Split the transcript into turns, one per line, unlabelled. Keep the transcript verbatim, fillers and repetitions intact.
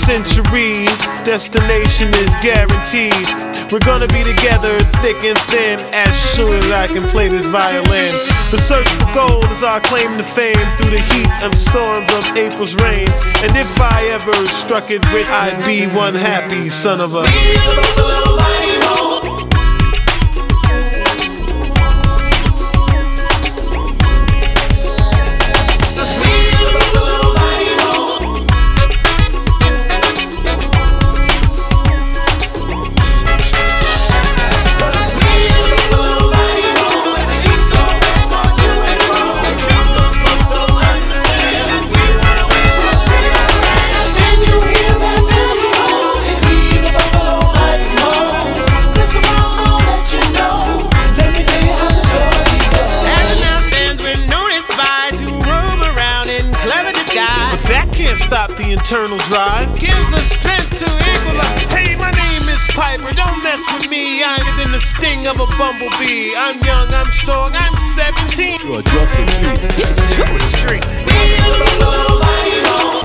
century, destination is guaranteed. We're gonna be together thick and thin as soon as I can play this violin. The search for gold is our claim to fame through the heat of storms of April's rain. And if I ever struck it rich, I'd be one happy son of a stop the internal drive, gives us strength to equalize. Hey, my name is Piper, don't mess with me. I'm than the sting of a bumblebee. I'm young, I'm strong, I'm seventeen.
You're just a kid.
It's too extreme.